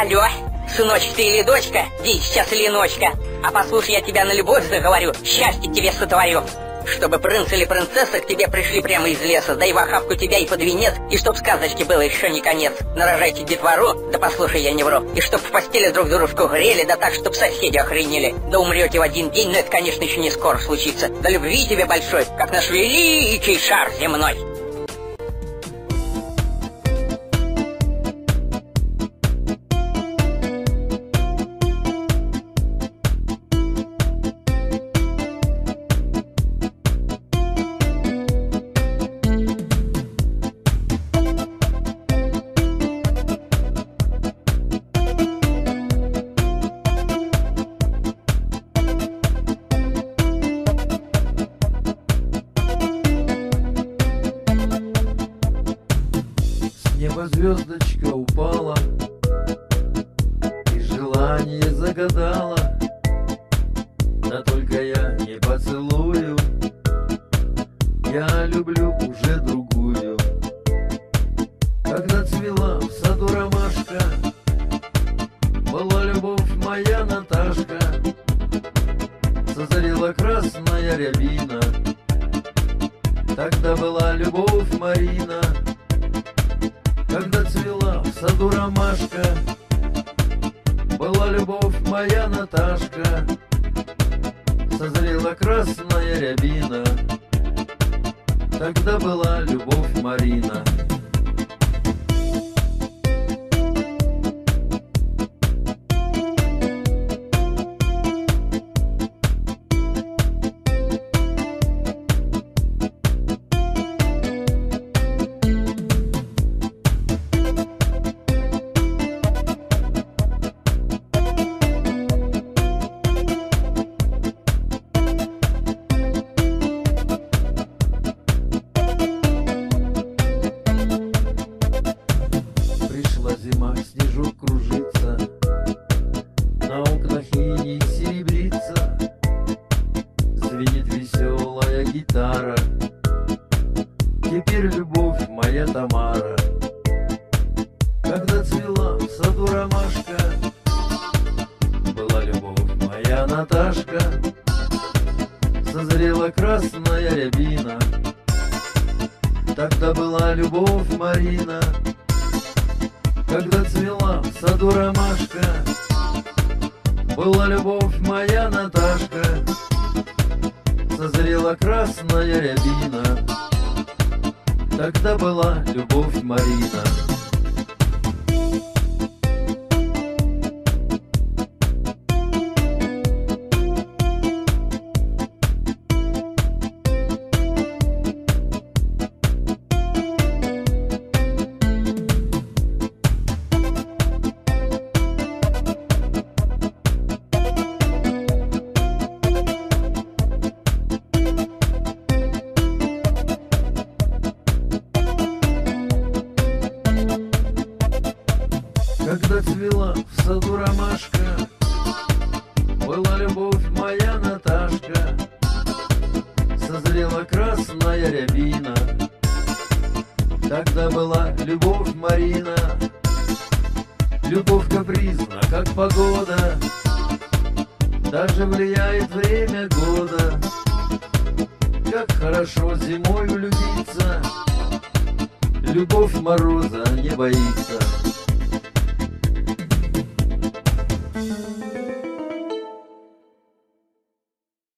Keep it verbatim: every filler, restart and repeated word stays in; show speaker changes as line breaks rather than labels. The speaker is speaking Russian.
Алло, сыночек ты или дочка? Ди сейчас или ночка. А послушай, я тебя на любовь заговорю, счастье тебе сотворю. Чтобы принц или принцесса к тебе пришли прямо из леса, да и в охапку тебя и под венец, и чтоб сказочки было еще не конец. Нарожайте детвору, да послушай, я не вру, и чтоб в постели друг дружку грели, да так, чтоб соседи охренели. Да умрете в один день, но это, конечно, еще не скоро случится. Да любви тебе большой, как наш великий шар земной.
Неба звездочка упала и желание загадала, да только я не поцелую, я люблю уже другую. Когда цвела в саду ромашка, была любовь моя Наташка, созрела красная рябина, тогда была любовь Марина. Когда цвела в саду ромашка, была любовь моя Наташка, созрела красная рябина, тогда была любовь Марина. Зима, снежок кружится, на окнах иней серебрится, звенит веселая гитара. Теперь любовь моя Тамара. Когда цвела в саду ромашка, была любовь моя Наташка, созрела красная рябина, тогда была любовь Марина. Когда цвела в саду ромашка, была любовь моя Наташка, созрела красная рябина, тогда была любовь Марина. Когда цвела в саду ромашка, была любовь моя Наташка, созрела красная рябина, тогда была любовь Марина. Любовь капризна, как погода, даже влияет время года. Как хорошо зимой влюбиться, любовь мороза не боится.